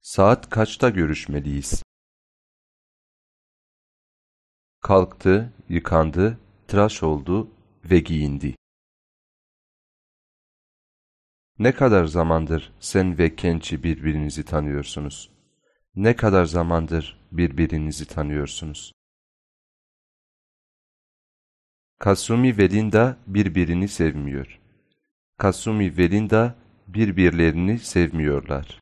Saat kaçta görüşmeliyiz? Kalktı, yıkandı, tıraş oldu ve giyindi. Ne kadar zamandır sen ve Kençi birbirinizi tanıyorsunuz? Ne kadar zamandır birbirinizi tanıyorsunuz? Kasumi ve Linda birbirini sevmiyor. Kasumi ve Linda birbirlerini sevmiyorlar.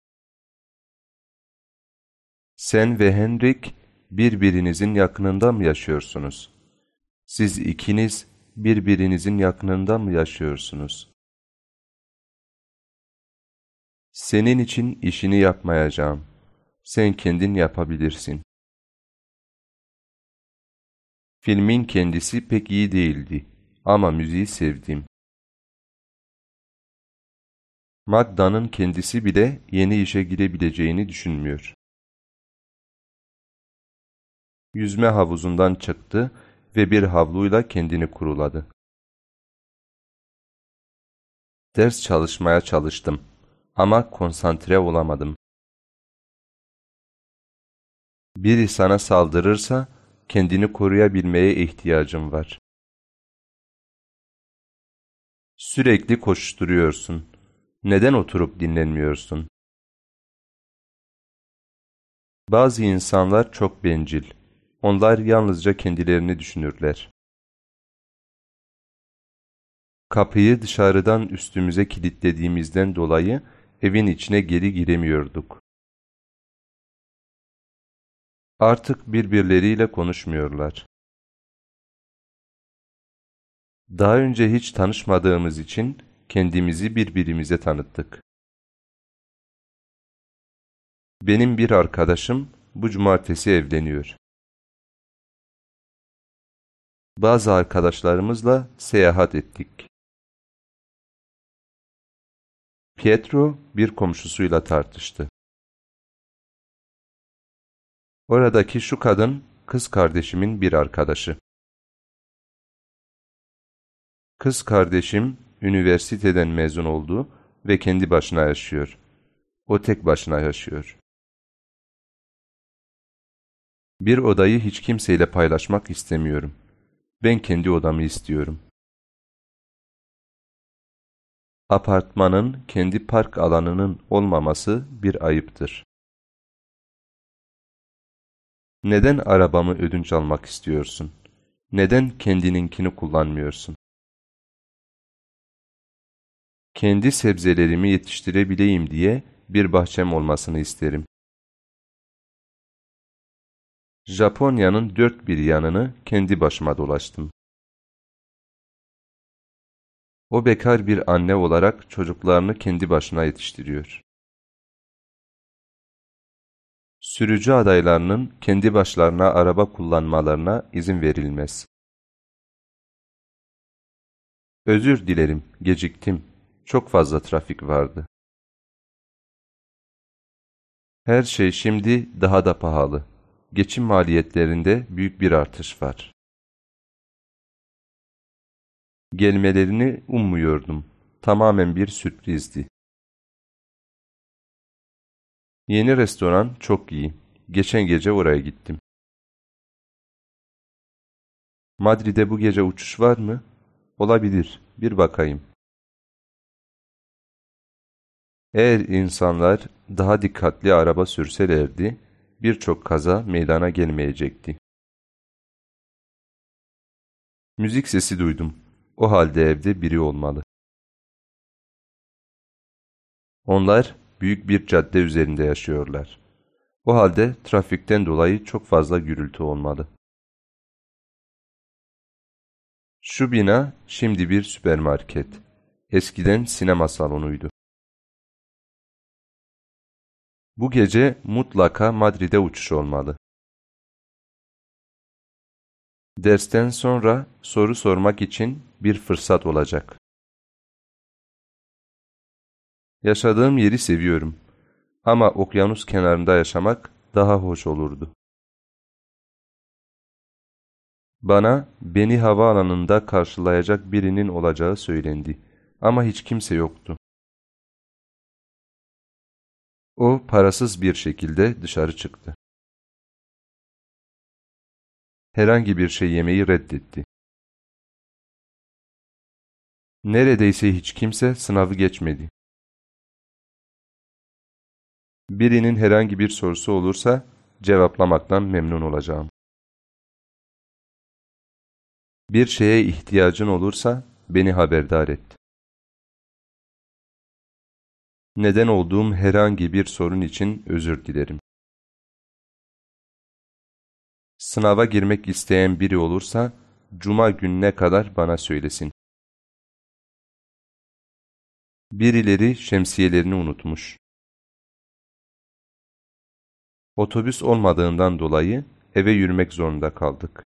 Sen ve Henrik birbirinizin yakınında mı yaşıyorsunuz? Siz ikiniz birbirinizin yakınında mı yaşıyorsunuz? Senin için işini yapmayacağım. Sen kendin yapabilirsin. Filmin kendisi pek iyi değildi ama müziği sevdim. Magda'nın kendisi bile yeni işe girebileceğini düşünmüyor. Yüzme havuzundan çıktı ve bir havluyla kendini kuruladı. Ders çalışmaya çalıştım ama konsantre olamadım. Biri sana saldırırsa kendini koruyabilmeye ihtiyacın var. Sürekli koşturuyorsun. Neden oturup dinlenmiyorsun? Bazı insanlar çok bencil. Onlar yalnızca kendilerini düşünürler. Kapıyı dışarıdan üstümüze kilitlediğimizden dolayı evin içine geri giremiyorduk. Artık birbirleriyle konuşmuyorlar. Daha önce hiç tanışmadığımız için kendimizi birbirimize tanıttık. Benim bir arkadaşım bu cumartesi evleniyor. Bazı arkadaşlarımızla seyahat ettik. Pietro bir komşusuyla tartıştı. Oradaki şu kadın kız kardeşimin bir arkadaşı. Kız kardeşim üniversiteden mezun oldu ve kendi başına yaşıyor. O tek başına yaşıyor. Bir odayı hiç kimseyle paylaşmak istemiyorum. Ben kendi odamı istiyorum. Apartmanın kendi park alanının olmaması bir ayıptır. Neden arabamı ödünç almak istiyorsun? Neden kendininkini kullanmıyorsun? Kendi sebzelerimi yetiştirebileyim diye bir bahçem olmasını isterim. Japonya'nın dört bir yanını kendi başıma dolaştım. O bekar bir anne olarak çocuklarını kendi başına yetiştiriyor. Sürücü adaylarının kendi başlarına araba kullanmalarına izin verilmez. Özür dilerim, geciktim. Çok fazla trafik vardı. Her şey şimdi daha da pahalı. Geçim maliyetlerinde büyük bir artış var. Gelmelerini ummuyordum. Tamamen bir sürprizdi. Yeni restoran çok iyi. Geçen gece oraya gittim. Madrid'e bu gece uçuş var mı? Olabilir. Bir bakayım. Eğer insanlar daha dikkatli araba sürselerdi, birçok kaza meydana gelmeyecekti. Müzik sesi duydum. O halde evde biri olmalı. Onlar büyük bir cadde üzerinde yaşıyorlar. O halde trafikten dolayı çok fazla gürültü olmalı. Şu bina şimdi bir süpermarket. Eskiden sinema salonuydu. Bu gece mutlaka Madrid'e uçuş olmalı. Dersten sonra soru sormak için bir fırsat olacak. Yaşadığım yeri seviyorum. Ama okyanus kenarında yaşamak daha hoş olurdu. Beni havaalanında karşılayacak birinin olacağı söylendi. Ama hiç kimse yoktu. O parasız bir şekilde dışarı çıktı. Herhangi bir şey yemeyi reddetti. Neredeyse hiç kimse sınavı geçmedi. Birinin herhangi bir sorusu olursa cevaplamaktan memnun olacağım. Bir şeye ihtiyacın olursa beni haberdar et. Neden olduğum herhangi bir sorun için özür dilerim. Sınava girmek isteyen biri olursa Cuma gününe kadar bana söylesin. Birileri şemsiyelerini unutmuş. Otobüs olmadığından dolayı eve yürümek zorunda kaldık.